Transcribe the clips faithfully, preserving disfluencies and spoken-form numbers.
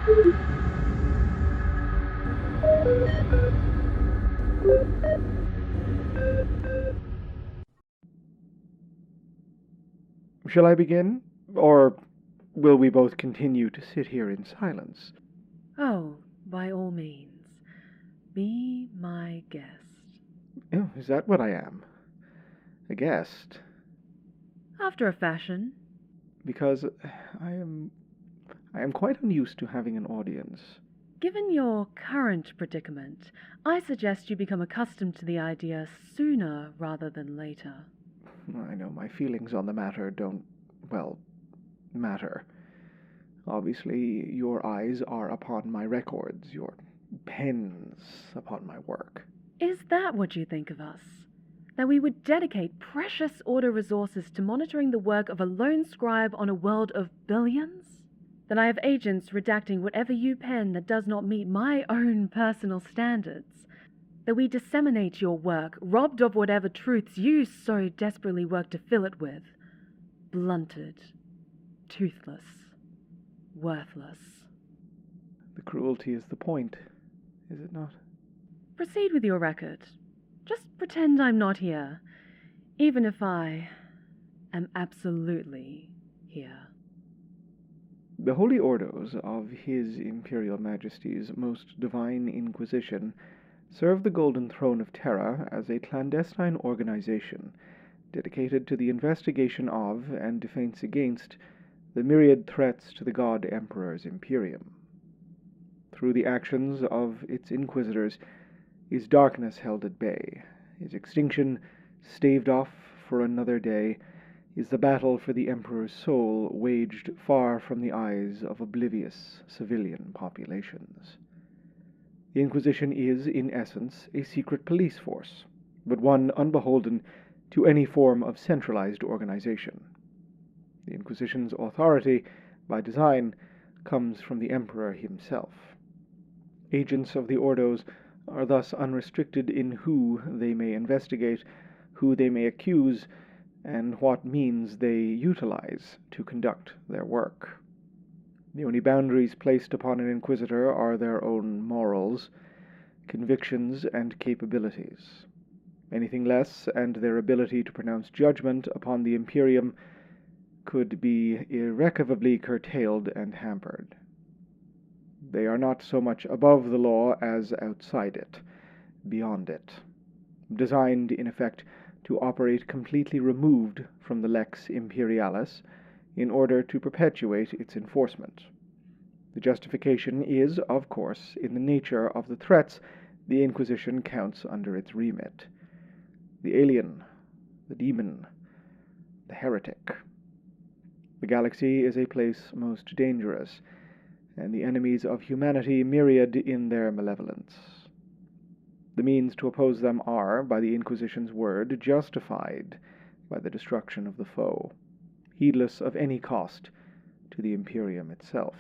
Shall I begin? Or will we both continue to sit here in silence? Oh, by all means. Be my guest. Oh, is that what I am? A guest? After a fashion. Because I am... I am quite unused to having an audience. Given your current predicament, I suggest you become accustomed to the idea sooner rather than later. I know my feelings on the matter don't, well, matter. Obviously, your eyes are upon my records, your pens upon my work. Is that what you think of us? That we would dedicate precious Order resources to monitoring the work of a lone scribe on a world of billions? That I have agents redacting whatever you pen that does not meet my own personal standards? That we disseminate your work, robbed of whatever truths you so desperately work to fill it with? Blunted, toothless, worthless. The cruelty is the point, is it not? Proceed with your record. Just pretend I'm not here, even if I am absolutely here. The Holy Ordos of His Imperial Majesty's Most Divine Inquisition serve the Golden Throne of Terra as a clandestine organization dedicated to the investigation of and defense against the myriad threats to the God Emperor's Imperium. Through the actions of its inquisitors is darkness held at bay, is extinction staved off for another day, is the battle for the Emperor's soul waged far from the eyes of oblivious civilian populations. The Inquisition is, in essence, a secret police force, but one unbeholden to any form of centralized organization. The Inquisition's authority, by design, comes from the Emperor himself. Agents of the Ordos are thus unrestricted in who they may investigate, who they may accuse, and what means they utilize to conduct their work. The only boundaries placed upon an inquisitor are their own morals, convictions, and capabilities. Anything less, and their ability to pronounce judgment upon the Imperium could be irrecoverably curtailed and hampered. They are not so much above the law as outside it, beyond it, designed, in effect, to operate completely removed from the Lex Imperialis in order to perpetuate its enforcement. The justification is, of course, in the nature of the threats the Inquisition counts under its remit. The alien, the demon, the heretic. The galaxy is a place most dangerous, and the enemies of humanity myriad in their malevolence. The means to oppose them are, by the Inquisition's word, justified by the destruction of the foe, heedless of any cost to the Imperium itself.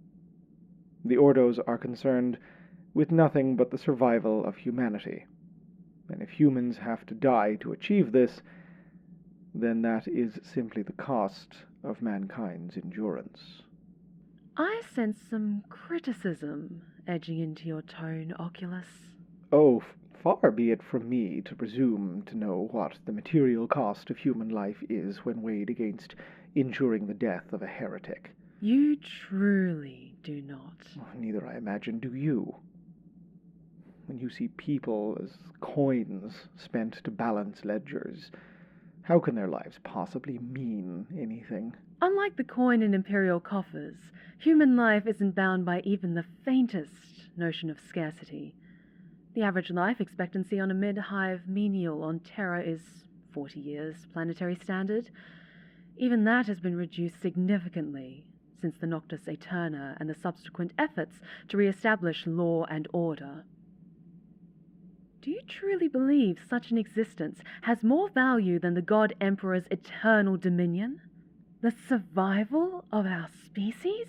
The Ordos are concerned with nothing but the survival of humanity, and if humans have to die to achieve this, then that is simply the cost of mankind's endurance. I sense some criticism edging into your tone, Oculus. Oh, far be it from me to presume to know what the material cost of human life is when weighed against ensuring the death of a heretic. You truly do not. Neither, I imagine, do you. When you see people as coins spent to balance ledgers, how can their lives possibly mean anything? Unlike the coin in imperial coffers, human life isn't bound by even the faintest notion of scarcity. The average life expectancy on a mid-hive menial on Terra is forty years, planetary standard. Even that has been reduced significantly since the Noctis Aeterna and the subsequent efforts to re-establish law and order. Do you truly believe such an existence has more value than the God Emperor's eternal dominion? The survival of our species?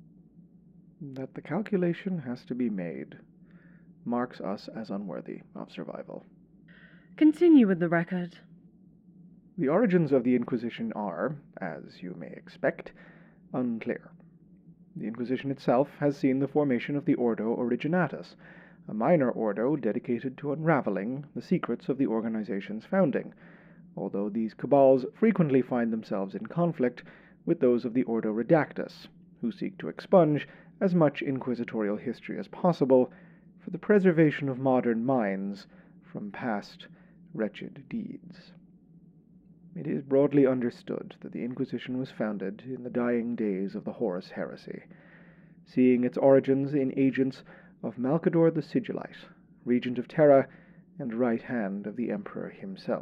That the calculation has to be made marks us as unworthy of survival. Continue with the record. The origins of the Inquisition are, as you may expect, unclear. The Inquisition itself has seen the formation of the Ordo Originatus, a minor ordo dedicated to unraveling the secrets of the organization's founding, although these cabals frequently find themselves in conflict with those of the Ordo Redactus, who seek to expunge as much inquisitorial history as possible for the preservation of modern minds from past wretched deeds. It is broadly understood that the Inquisition was founded in the dying days of the Horus Heresy, seeing its origins in agents of Malcador the Sigillite, regent of Terra and right hand of the Emperor himself.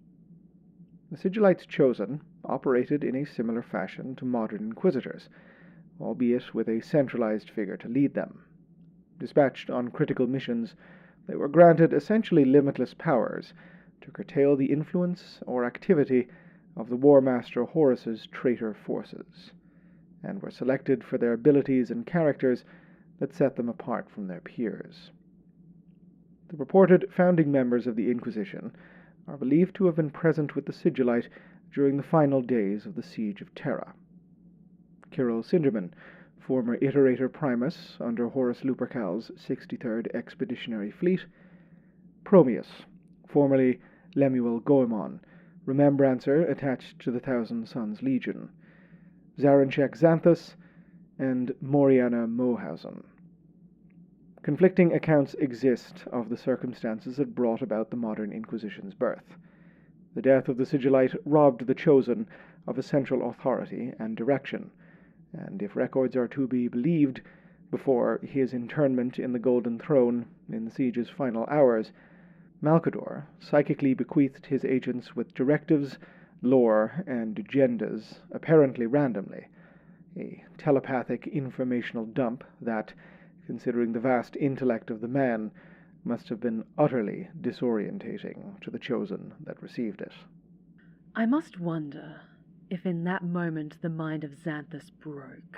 The Sigillites chosen operated in a similar fashion to modern inquisitors, albeit with a centralized figure to lead them. Dispatched on critical missions, they were granted essentially limitless powers to curtail the influence or activity of the War Master Horus's traitor forces, and were selected for their abilities and characters that set them apart from their peers. The purported founding members of the Inquisition are believed to have been present with the Sigillite during the final days of the Siege of Terra. Kirill Sinderman, former Iterator Primus under Horus Lupercal's sixty-third Expeditionary Fleet; Promius, formerly Lemuel Goemon, Remembrancer attached to the Thousand Sons Legion; Zaranchek Xanthus, and Moriana Mohausen. Conflicting accounts exist of the circumstances that brought about the modern Inquisition's birth. The death of the Sigillite robbed the Chosen of a central authority and direction, and if records are to be believed, before his internment in the Golden Throne in the siege's final hours, Malcador psychically bequeathed his agents with directives, lore, and agendas apparently randomly, a telepathic informational dump that, considering the vast intellect of the man, must have been utterly disorientating to the Chosen that received it. I must wonder if in that moment the mind of Xanthus broke.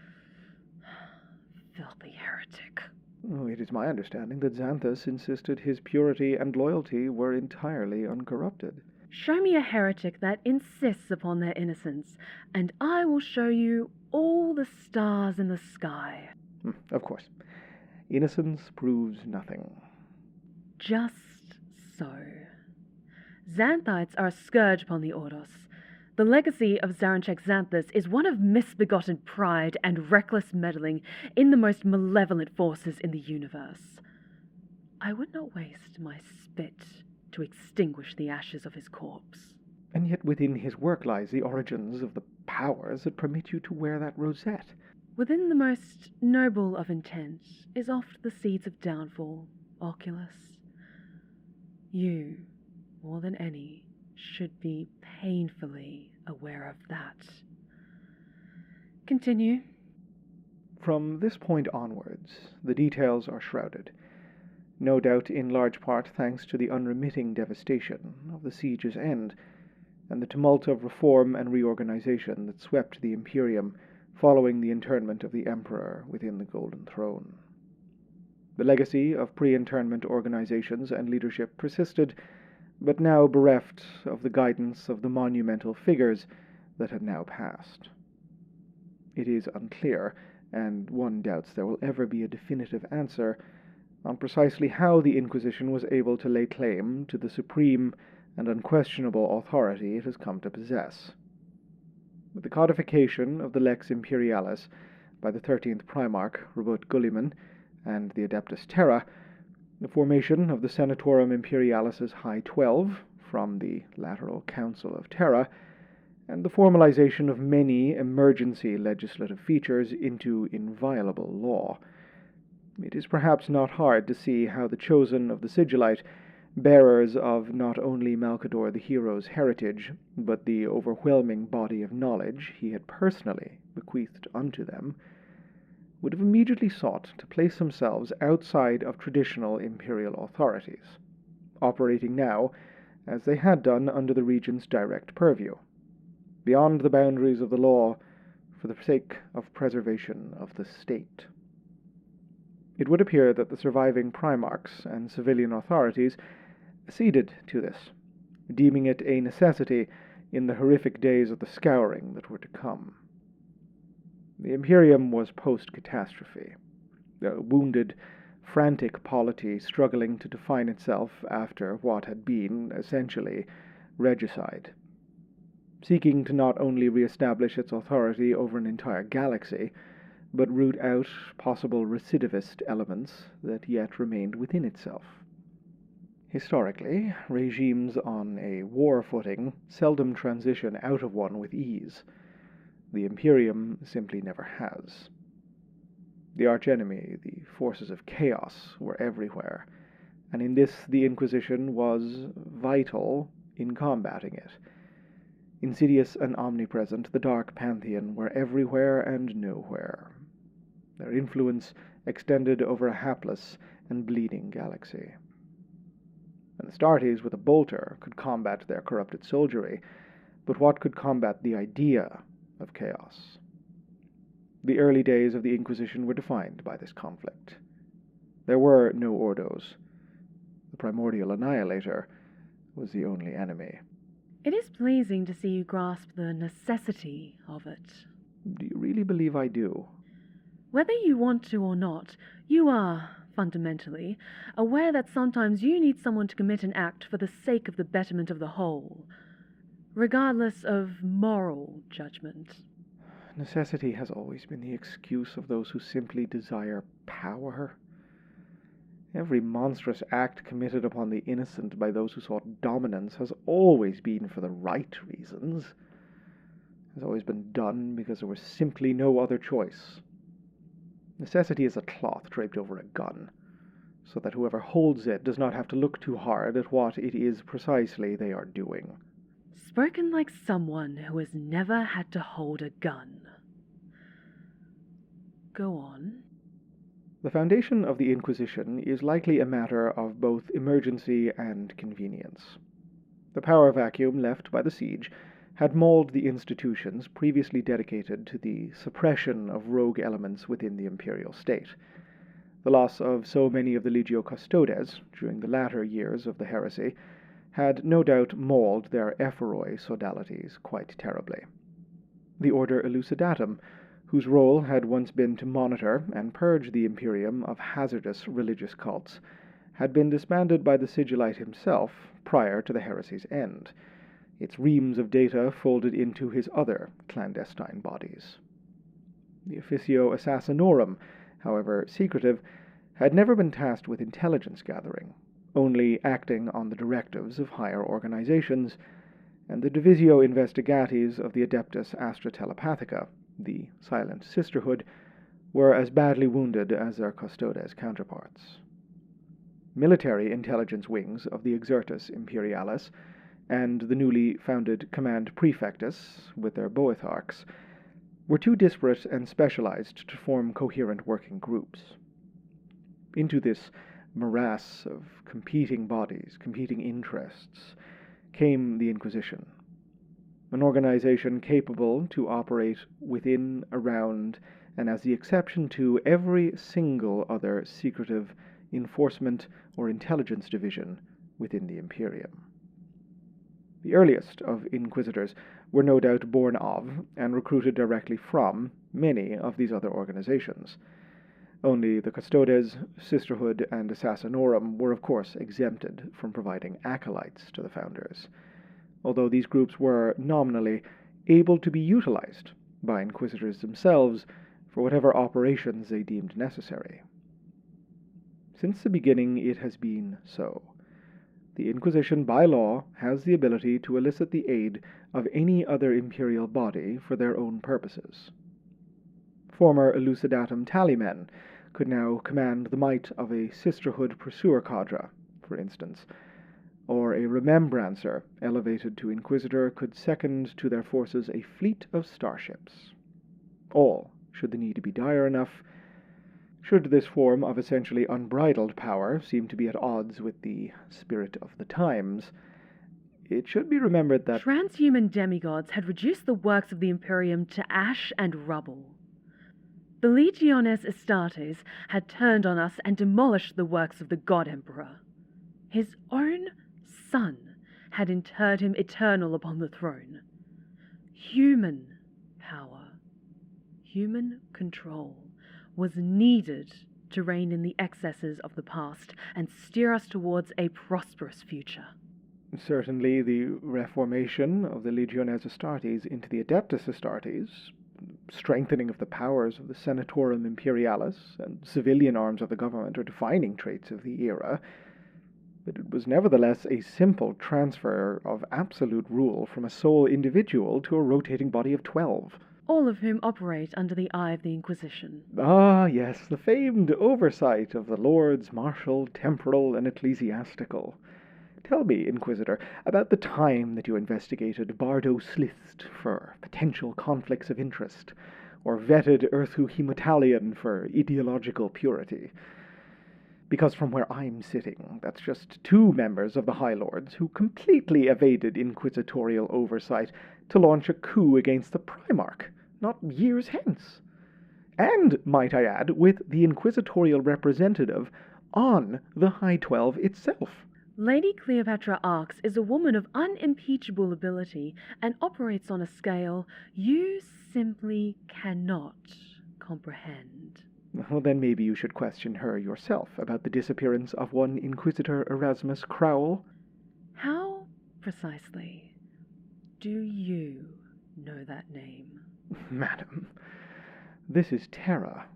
Filthy heretic. Oh, it is my understanding that Xanthus insisted his purity and loyalty were entirely uncorrupted. Show me a heretic that insists upon their innocence, and I will show you all the stars in the sky. Of course. Innocence proves nothing. Just so. Xanthites are a scourge upon the Ordos. The legacy of Zaranchek Xanthus is one of misbegotten pride and reckless meddling in the most malevolent forces in the universe. I would not waste my spit to extinguish the ashes of his corpse. And yet within his work lies the origins of the powers that permit you to wear that rosette. Within the most noble of intent is oft the seeds of downfall, Oculus. You, more than any, should be painfully aware of that. Continue. From this point onwards, the details are shrouded, no doubt in large part thanks to the unremitting devastation of the siege's end, and the tumult of reform and reorganization that swept the Imperium following the internment of the Emperor within the Golden Throne. The legacy of pre-internment organizations and leadership persisted, but now bereft of the guidance of the monumental figures that had now passed. It is unclear, and one doubts there will ever be a definitive answer, on precisely how the Inquisition was able to lay claim to the supreme and unquestionable authority it has come to possess. With the codification of the Lex Imperialis by the thirteenth Primarch, Robert Gulliman, and the Adeptus Terra, the formation of the Senatorum Imperialis's High Twelve from the Lateral Council of Terra, and the formalization of many emergency legislative features into inviolable law, it is perhaps not hard to see how the Chosen of the Sigillite, bearers of not only Malcador the Hero's heritage, but the overwhelming body of knowledge he had personally bequeathed unto them, would have immediately sought to place themselves outside of traditional imperial authorities, operating now as they had done under the Regent's direct purview, beyond the boundaries of the law for the sake of preservation of the state. It would appear that the surviving Primarchs and civilian authorities acceded to this, deeming it a necessity in the horrific days of the scouring that were to come. The Imperium was post-catastrophe, a wounded, frantic polity struggling to define itself after what had been, essentially, regicide, seeking to not only re-establish its authority over an entire galaxy, but root out possible recidivist elements that yet remained within itself. Historically, regimes on a war footing seldom transition out of one with ease. The Imperium simply never has. The archenemy, the forces of chaos, were everywhere, and in this the Inquisition was vital in combating it. Insidious and omnipresent, the Dark Pantheon were everywhere and nowhere. Their influence extended over a hapless and bleeding galaxy. And the Astartes with a bolter could combat their corrupted soldiery, but what could combat the idea of chaos? The early days of the Inquisition were defined by this conflict. There were no Ordos. The primordial annihilator was the only enemy. It is pleasing to see you grasp the necessity of it. Do you really believe I do? Whether you want to or not, you are, fundamentally, aware that sometimes you need someone to commit an act for the sake of the betterment of the whole, regardless of moral judgment. Necessity has always been the excuse of those who simply desire power. Every monstrous act committed upon the innocent by those who sought dominance has always been for the right reasons. It has always been done because there was simply no other choice. Necessity is a cloth draped over a gun, so that whoever holds it does not have to look too hard at what it is precisely they are doing. Spoken like someone who has never had to hold a gun. Go on. The foundation of the Inquisition is likely a matter of both emergency and convenience. The power vacuum left by the siege had mauled the institutions previously dedicated to the suppression of rogue elements within the imperial state. The loss of so many of the Legio Custodes during the latter years of the heresy had no doubt mauled their epheroid sodalities quite terribly. The Order Elucidatum, whose role had once been to monitor and purge the Imperium of hazardous religious cults, had been disbanded by the Sigillite himself prior to the heresy's end, its reams of data folded into his other clandestine bodies. The Officio Assassinorum, however secretive, had never been tasked with intelligence gathering, only acting on the directives of higher organizations, and the Divisio Investigatis of the Adeptus Astra Telepathica, the Silent Sisterhood, were as badly wounded as their Custodes counterparts. Military intelligence wings of the Exertus Imperialis and the newly founded Command Prefectus, with their Boetharchs, were too disparate and specialized to form coherent working groups. Into this morass of competing bodies, competing interests, came the Inquisition, an organization capable to operate within, around, and as the exception to every single other secretive enforcement or intelligence division within the Imperium. The earliest of inquisitors were no doubt born of and recruited directly from many of these other organizations. Only the Custodes, Sisterhood, and Assassinorum were of course exempted from providing acolytes to the founders, although these groups were nominally able to be utilized by inquisitors themselves for whatever operations they deemed necessary. Since the beginning it has been so. The Inquisition, by law, has the ability to elicit the aid of any other imperial body for their own purposes. Former Elucidatum tallymen could now command the might of a Sisterhood Pursuer Cadre, for instance, or a Remembrancer, elevated to Inquisitor, could second to their forces a fleet of starships. All, should the need be dire enough, should this form of essentially unbridled power seem to be at odds with the spirit of the times, it should be remembered that transhuman demigods had reduced the works of the Imperium to ash and rubble. The Legiones Astartes had turned on us and demolished the works of the God Emperor. His own son had interred him eternal upon the throne. Human power. human control was needed to rein in the excesses of the past and steer us towards a prosperous future. Certainly the reformation of the Legiones Astartes into the Adeptus Astartes, strengthening of the powers of the Senatorum Imperialis, and civilian arms of the government are defining traits of the era, but it was nevertheless a simple transfer of absolute rule from a sole individual to a rotating body of twelve. All of whom operate under the eye of the Inquisition. Ah, yes, the famed oversight of the Lords Martial, Temporal, and Ecclesiastical. Tell me, Inquisitor, about the time that you investigated Bardo Slist for potential conflicts of interest, or vetted Erthu Hematalion for ideological purity. Because from where I'm sitting, that's just two members of the High Lords who completely evaded inquisitorial oversight to launch a coup against the Primarch, not years hence. And, might I add, with the inquisitorial representative on the High Twelve itself. Lady Cleopatra Arx is a woman of unimpeachable ability and operates on a scale you simply cannot comprehend. Well, then maybe you should question her yourself about the disappearance of one Inquisitor Erasmus Crowell. How, precisely, do you know that name? Madam, this is Terra.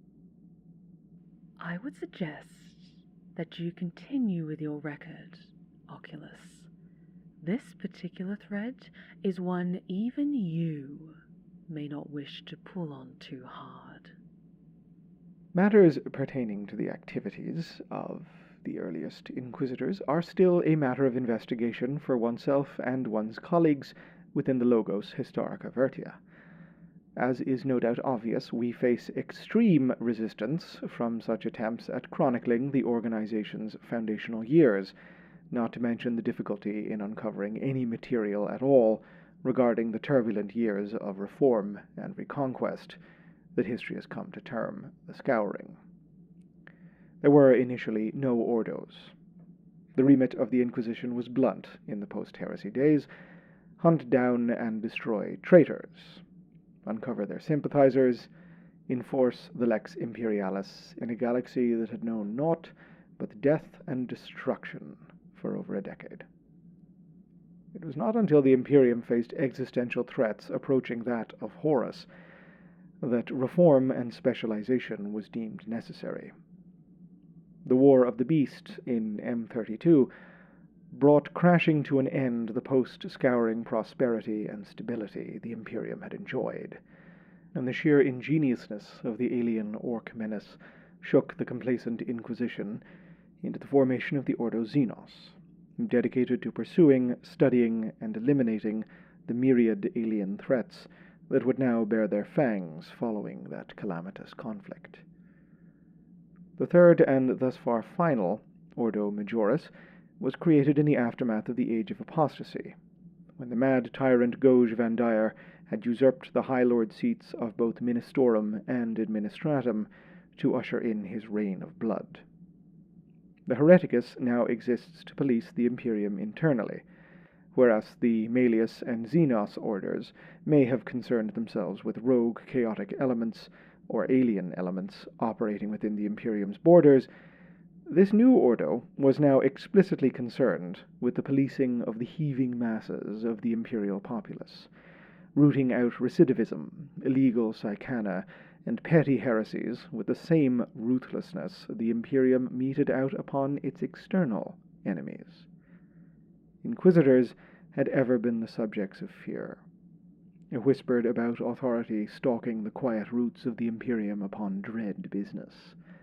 I would suggest that you continue with your record, Oculus. This particular thread is one even you may not wish to pull on too hard. Matters pertaining to the activities of the earliest Inquisitors are still a matter of investigation for oneself and one's colleagues within the Logos Historica Vertia. As is no doubt obvious, we face extreme resistance from such attempts at chronicling the organization's foundational years, not to mention the difficulty in uncovering any material at all regarding the turbulent years of reform and reconquest that history has come to term the Scouring. There were initially no ordos. The remit of the Inquisition was blunt in the post-heresy days: hunt down and destroy traitors, uncover their sympathizers, enforce the Lex Imperialis in a galaxy that had known naught but death and destruction for over a decade. It was not until the Imperium faced existential threats approaching that of Horus that reform and specialization was deemed necessary. The War of the Beast in M thirty-two brought crashing to an end the post-Scouring prosperity and stability the Imperium had enjoyed, and the sheer ingeniousness of the alien Orc menace shook the complacent Inquisition into the formation of the Ordo Xenos, dedicated to pursuing, studying, and eliminating the myriad alien threats that would now bear their fangs following that calamitous conflict. The third and thus far final Ordo Majoris was created in the aftermath of the Age of Apostasy, when the mad tyrant Gouge Van Dyer had usurped the High Lord seats of both Ministorum and Administratum to usher in his reign of blood. The Hereticus now exists to police the Imperium internally, whereas the Malleus and Xenos orders may have concerned themselves with rogue chaotic elements or alien elements operating within the Imperium's borders. This new Ordo was now explicitly concerned with the policing of the heaving masses of the imperial populace, rooting out recidivism, illegal psychana, and petty heresies with the same ruthlessness the Imperium meted out upon its external enemies. Inquisitors had ever been the subjects of fear, a whispered about authority stalking the quiet roots of the Imperium upon dread business.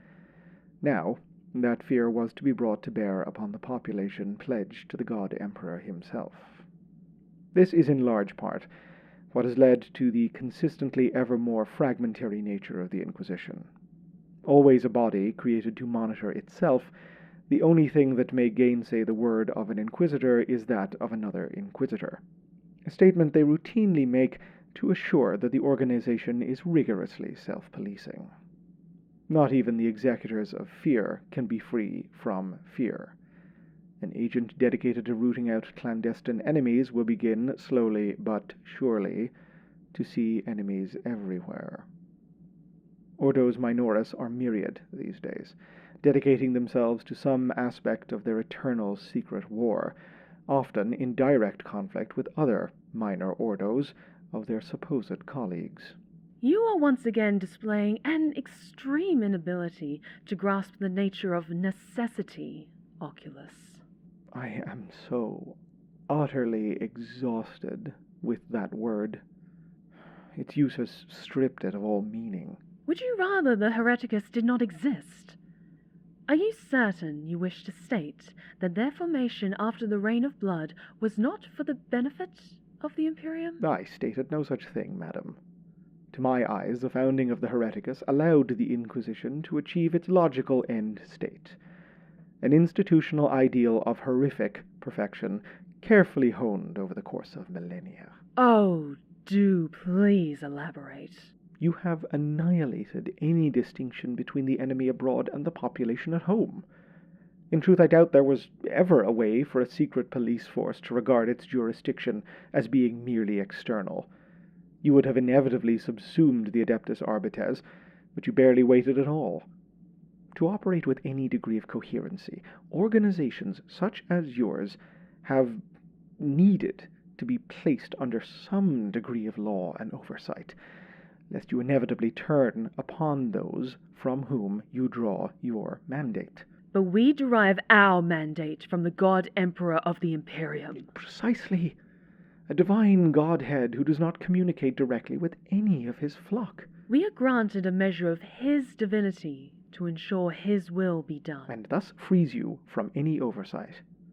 Now, that fear was to be brought to bear upon the population pledged to the God Emperor himself. This is in large part what has led to the consistently ever more fragmentary nature of the Inquisition. Always a body created to monitor itself, the only thing that may gainsay the word of an inquisitor is that of another inquisitor, a statement they routinely make to assure that the organization is rigorously self-policing. Not even the executors of fear can be free from fear. An agent dedicated to rooting out clandestine enemies will begin, slowly but surely, to see enemies everywhere. Ordos minoris are myriad these days, dedicating themselves to some aspect of their eternal secret war, often in direct conflict with other minor ordos of their supposed colleagues. You are once again displaying an extreme inability to grasp the nature of necessity, Oculus. I am so utterly exhausted with that word. Its use has stripped it of all meaning. Would you rather the Hereticus did not exist? Are you certain you wish to state that their formation after the Reign of Blood was not for the benefit of the Imperium? I stated no such thing, madam. To my eyes, the founding of the Hereticus allowed the Inquisition to achieve its logical end state, an institutional ideal of horrific perfection, carefully honed over the course of millennia. Oh, do please elaborate. You have annihilated any distinction between the enemy abroad and the population at home. In truth, I doubt there was ever a way for a secret police force to regard its jurisdiction as being merely external. You would have inevitably subsumed the Adeptus Arbites, but you barely waited at all. To operate with any degree of coherency, organizations such as yours have needed to be placed under some degree of law and oversight, lest you inevitably turn upon those from whom you draw your mandate. But we derive our mandate from the God Emperor of the Imperium. Precisely. A divine Godhead who does not communicate directly with any of his flock. We are granted a measure of his divinity to ensure his will be done. And thus frees you from any oversight.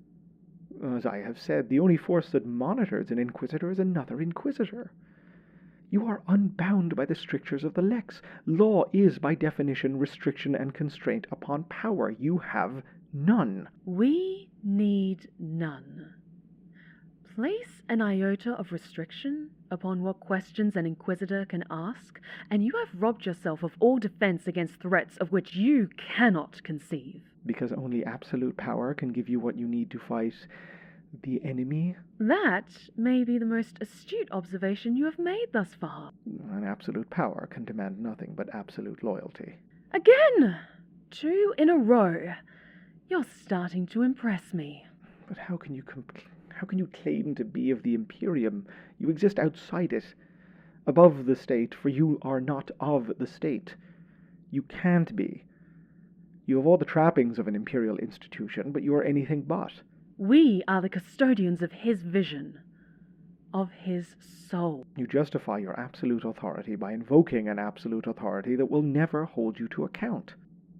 As I have said, the only force that monitors an inquisitor is another inquisitor. You are unbound by the strictures of the lex. Law is, by definition, restriction and constraint upon power. You have none. We need none. Place an iota of restriction upon what questions an inquisitor can ask, and you have robbed yourself of all defense against threats of which you cannot conceive. Because only absolute power can give you what you need to fight the enemy? That may be the most astute observation you have made thus far. An absolute power can demand nothing but absolute loyalty. Again! Two in a row. You're starting to impress me. But how can you compl- how can you claim to be of the Imperium? You exist outside it, above the state, for you are not of the state. You can't be. You have all the trappings of an imperial institution, but you are anything but. We are the custodians of his vision, of his soul. You justify your absolute authority by invoking an absolute authority that will never hold you to account.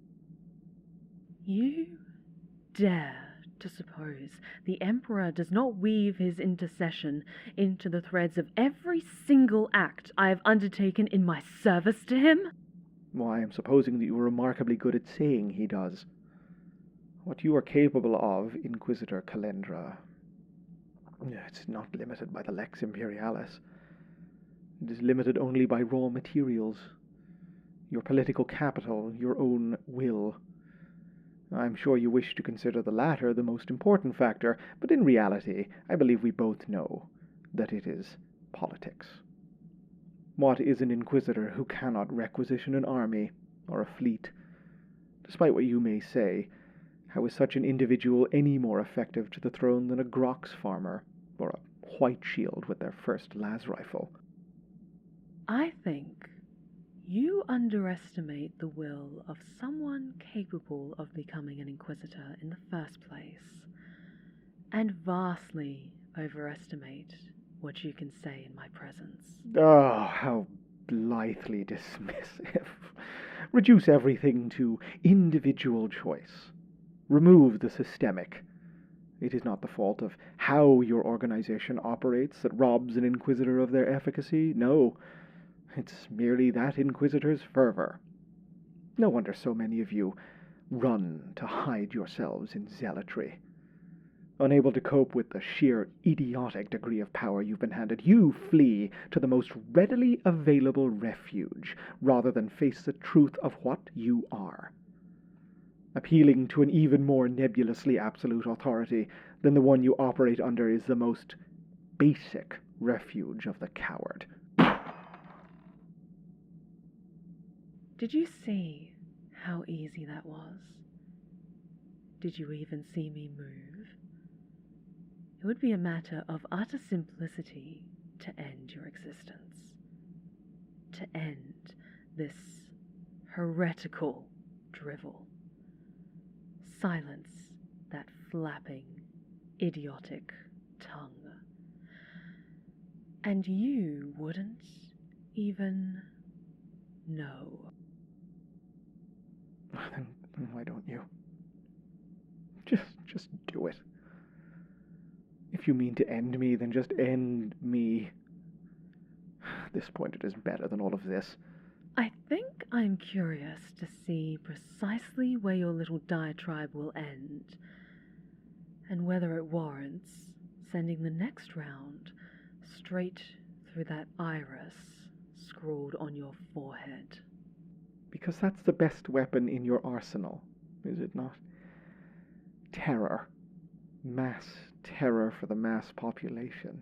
You dare to suppose the Emperor does not weave his intercession into the threads of every single act I have undertaken in my service to him? Why, I am supposing that you are remarkably good at saying he does. What you are capable of, Inquisitor Calendra, it's not limited by the Lex Imperialis. It is limited only by raw materials, your political capital, your own will. I'm sure you wish to consider the latter the most important factor, but in reality, I believe we both know that it is politics. What is an inquisitor who cannot requisition an army or a fleet? Despite what you may say, how is such an individual any more effective to the throne than a Grox farmer or a White Shield with their first las rifle? I think you underestimate the will of someone capable of becoming an inquisitor in the first place, and vastly overestimate what you can say in my presence. Oh, how blithely dismissive. Reduce everything to individual choice. Remove the systemic. It is not the fault of how your organization operates that robs an inquisitor of their efficacy. No, it's merely that inquisitor's fervor. No wonder so many of you run to hide yourselves in zealotry. Unable to cope with the sheer idiotic degree of power you've been handed, you flee to the most readily available refuge rather than face the truth of what you are. Appealing to an even more nebulously absolute authority than the one you operate under is the most basic refuge of the coward. Did you see how easy that was? Did you even see me move? It would be a matter of utter simplicity to end your existence. To end this heretical drivel. Silence that flapping, idiotic tongue. And you wouldn't even know. Then, then why don't you? Just, just do it. If you mean to end me, then just end me. At this point, it is better than all of this. I think I'm curious to see precisely where your little diatribe will end, and whether it warrants sending the next round straight through that iris scrawled on your forehead. Because that's the best weapon in your arsenal, is it not? Terror. Mass terror for the mass population.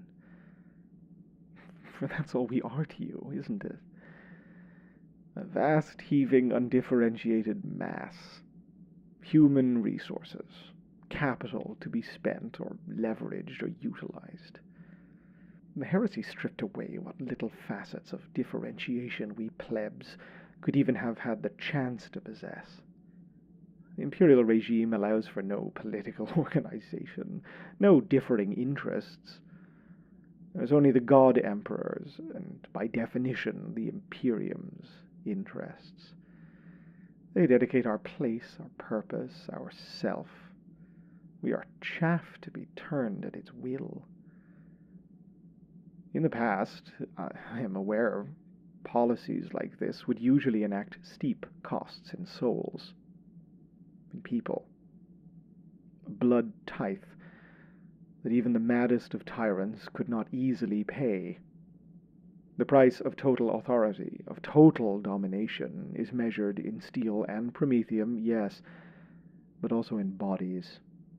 For that's all we are to you, isn't it? A vast, heaving, undifferentiated mass. Human resources. Capital to be spent or leveraged or utilized. The heresy stripped away what little facets of differentiation we plebs could even have had the chance to possess. The imperial regime allows for no political organization, no differing interests. There's only the god emperors, and by definition the imperium's interests. They dedicate our place, our purpose, our self. We are chaff to be turned at its will. In the past, I am aware, policies like this would usually enact steep costs in souls, in people. A blood tithe that even the maddest of tyrants could not easily pay. The price of total authority, of total domination, is measured in steel and promethium, yes, but also in bodies.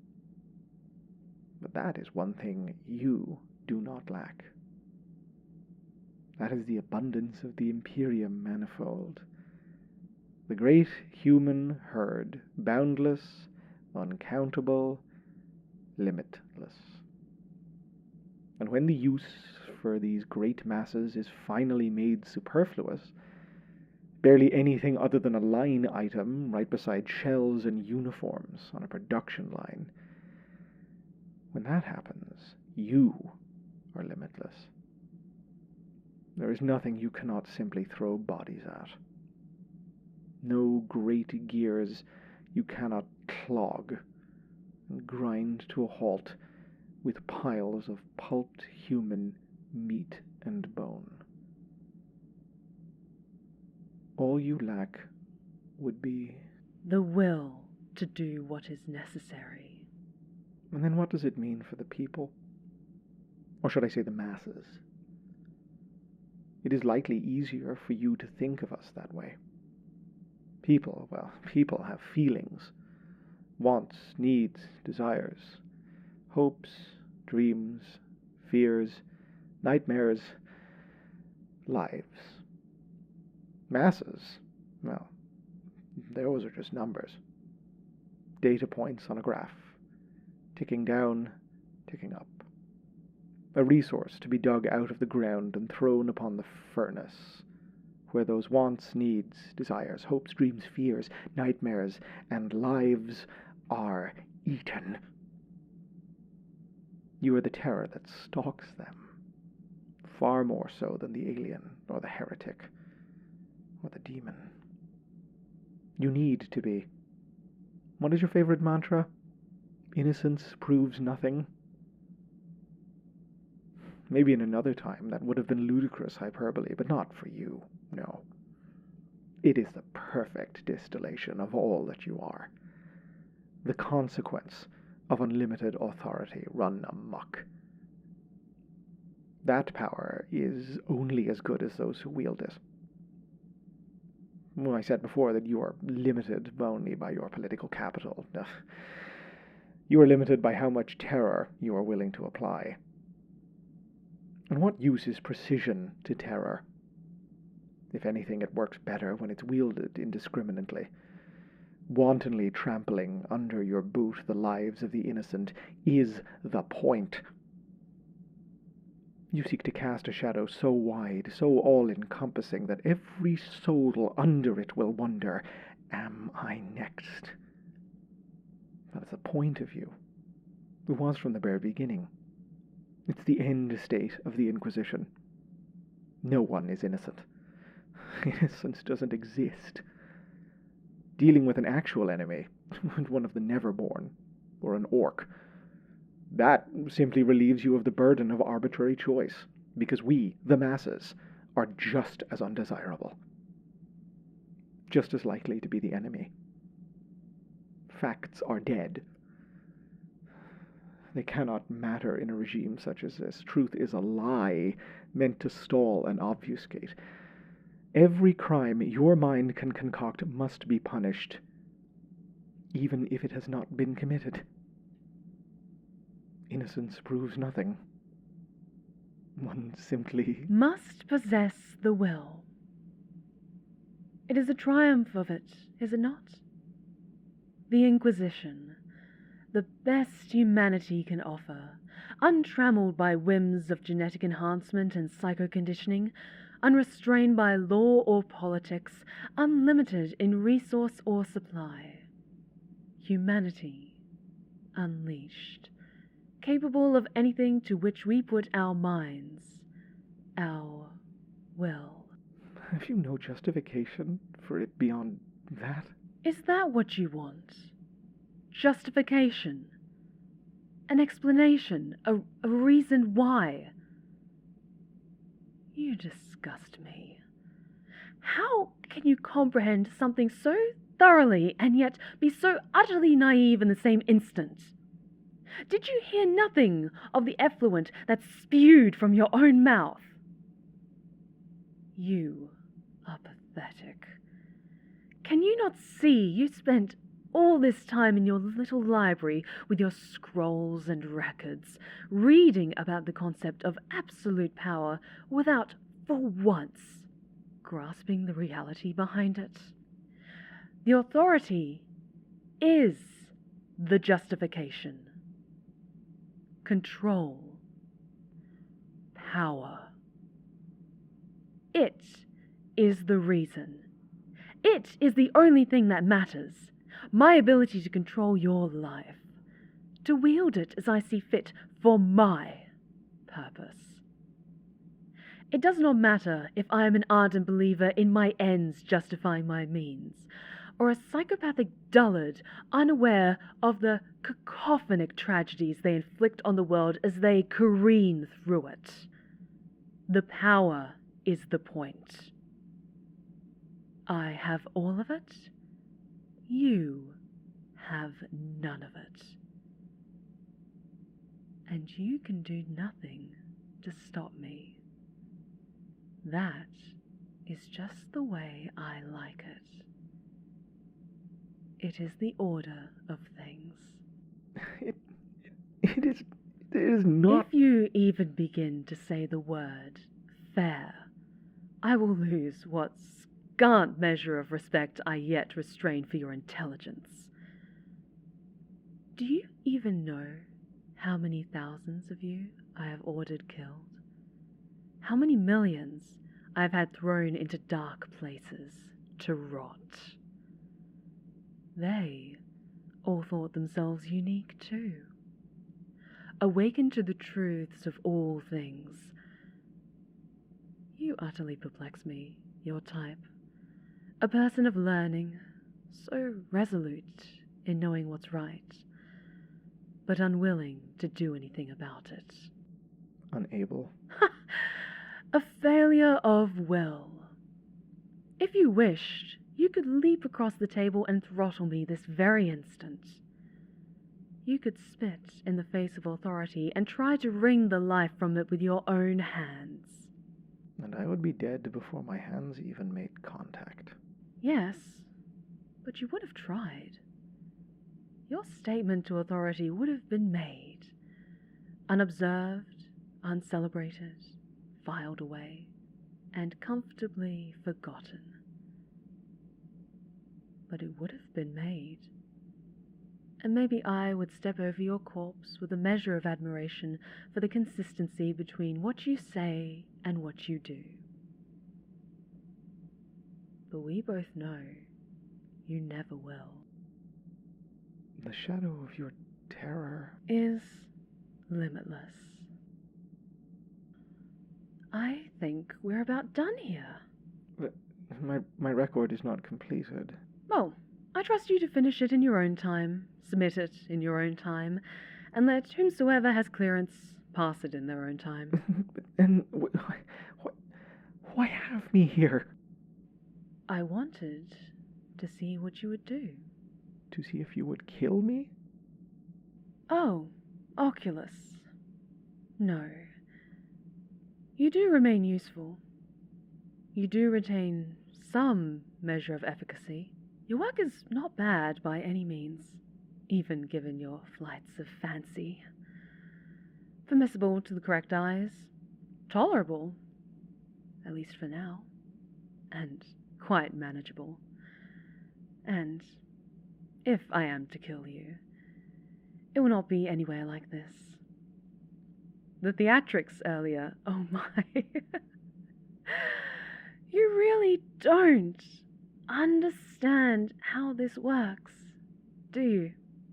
But that is one thing you do not lack. That is the abundance of the Imperium manifold. The great human herd, boundless, uncountable, limitless. And when the use for these great masses is finally made superfluous, barely anything other than a line item right beside shells and uniforms on a production line, when that happens, you are limitless. There is nothing you cannot simply throw bodies at. No great gears you cannot clog and grind to a halt with piles of pulped human meat and bone. All you lack would be the will to do what is necessary. And then what does it mean for the people? Or should I say the masses? It is likely easier for you to think of us that way. People, well, people have feelings, wants, needs, desires, hopes, dreams, fears, nightmares, lives. Masses, well, those are just numbers. Data points on a graph, ticking down, ticking up. A resource to be dug out of the ground and thrown upon the furnace, where those wants, needs, desires, hopes, dreams, fears, nightmares, and lives are eaten. You are the terror that stalks them, far more so than the alien, or the heretic, or the demon. You need to be. What is your favorite mantra? Innocence proves nothing. Maybe in another time that would have been ludicrous hyperbole, but not for you, no. It is the perfect distillation of all that you are. The consequence of unlimited authority run amok. That power is only as good as those who wield it. Well, I said before that you are limited only by your political capital. You are limited by how much terror you are willing to apply. And what use is precision to terror? If anything, it works better when it's wielded indiscriminately. Wantonly trampling under your boot the lives of the innocent is the point. You seek to cast a shadow so wide, so all-encompassing, that every soul under it will wonder, am I next? That is the point of you. It was from the very beginning. It's the end state of the Inquisition. No one is innocent. Innocence doesn't exist. Dealing with an actual enemy, one of the Neverborn, or an orc, that simply relieves you of the burden of arbitrary choice, because we, the masses, are just as undesirable, just as likely to be the enemy. Facts are dead. They cannot matter in a regime such as this. Truth is a lie meant to stall and obfuscate. Every crime your mind can concoct must be punished, even if it has not been committed. Innocence proves nothing. One simply must possess the will. It is a triumph of it, is it not? The Inquisition, the best humanity can offer, untrammeled by whims of genetic enhancement and psychoconditioning, unrestrained by law or politics, unlimited in resource or supply. Humanity unleashed, capable of anything to which we put our minds, our will. Have you no justification for it beyond that? Is that what you want? Justification? An explanation? A, a reason why? You disgust me. How can you comprehend something so thoroughly and yet be so utterly naive in the same instant? Did you hear nothing of the effluent that spewed from your own mouth? You are pathetic. Can you not see you spent all this time in your little library with your scrolls and records, reading about the concept of absolute power without, for once, grasping the reality behind it? The authority is the justification. Control. Power. It is the reason. It is the only thing that matters. My ability to control your life. To wield it as I see fit for my purpose. It does not matter if I am an ardent believer in my ends justifying my means, or a psychopathic dullard unaware of the cacophonic tragedies they inflict on the world as they careen through it. The power is the point. I have all of it. You have none of it. And you can do nothing to stop me. That is just the way I like it. It is the order of things. It, it is, it is not... If you even begin to say the word fair, I will lose what scant measure of respect I yet restrain for your intelligence. Do you even know how many thousands of you I have ordered killed? How many millions I have had thrown into dark places to rot? They all thought themselves unique too, awakened to the truths of all things. You utterly perplex me, your type, a person of learning, so resolute in knowing what's right, but unwilling to do anything about it. Unable. A failure of will. If you wished, you could leap across the table and throttle me this very instant. You could spit in the face of authority and try to wring the life from it with your own hands. And I would be dead before my hands even made contact. Yes, but you would have tried. Your statement to authority would have been made, unobserved, uncelebrated, filed away, and comfortably forgotten. But it would have been made. And maybe I would step over your corpse with a measure of admiration for the consistency between what you say and what you do. But we both know you never will. The shadow of your terror Is limitless. I think we're about done here. But my, my record is not completed. Oh, I trust you to finish it in your own time, submit it in your own time, and let whomsoever has clearance pass it in their own time. And wh- wh- why have me here? I wanted to see what you would do. To see if you would kill me? Oh, Oculus. No. You do remain useful. You do retain some measure of efficacy. Your work is not bad by any means, even given your flights of fancy. Permissible to the correct eyes, tolerable, at least for now, and quite manageable. And if I am to kill you, it will not be anywhere like this. The theatrics earlier, oh my. You really don't understand how this works, do you?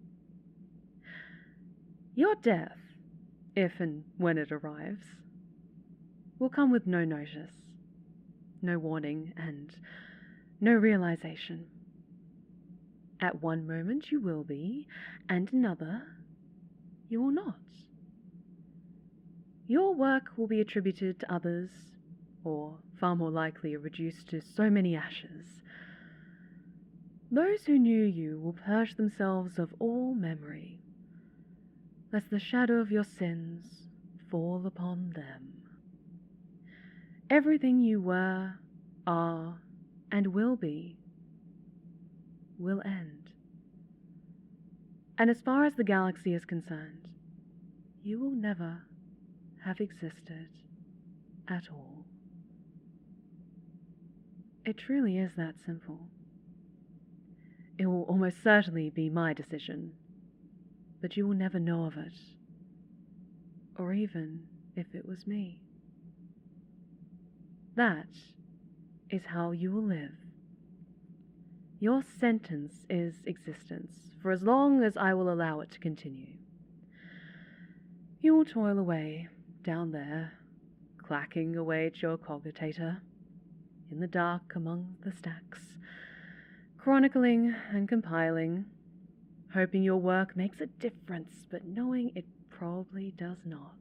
Your death, if and when it arrives, will come with no notice, no warning, and no realization. At one moment you will be, and another you will not. Your work will be attributed to others, or far more likely reduced to so many ashes. Those who knew you will purge themselves of all memory, lest the shadow of your sins fall upon them. Everything you were, are, and will be, will end. And as far as the galaxy is concerned, you will never have existed at all. It truly is that simple. It will almost certainly be my decision, but you will never know of it, or even if it was me. That is how you will live. Your sentence is existence, for as long as I will allow it to continue. You will toil away, down there, clacking away at your cogitator, in the dark among the stacks, chronicling and compiling, hoping your work makes a difference, but knowing it probably does not.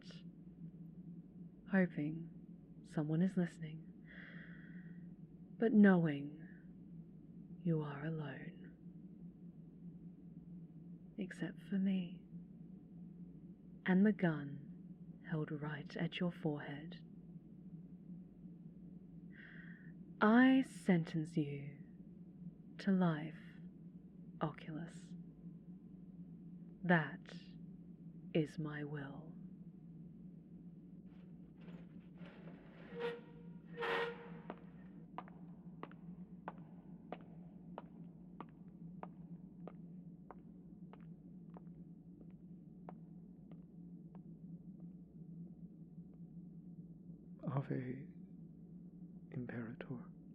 Hoping someone is listening, but knowing you are alone. Except for me, and the gun held right at your forehead. I sentence you to life, Oculus. That is my will. Ave Imperator.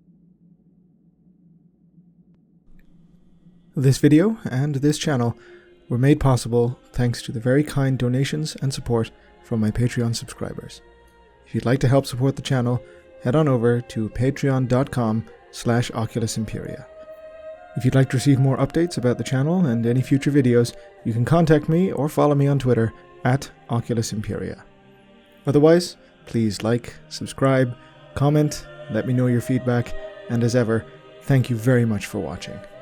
This video and this channel were made possible thanks to the very kind donations and support from my Patreon subscribers. If you'd like to help support the channel, head on over to patreon.com slash Oculus Imperia. If you'd like to receive more updates about the channel and any future videos, you can contact me or follow me on Twitter at Oculus Imperia. Otherwise, please like, subscribe, comment, let me know your feedback, and as ever, thank you very much for watching.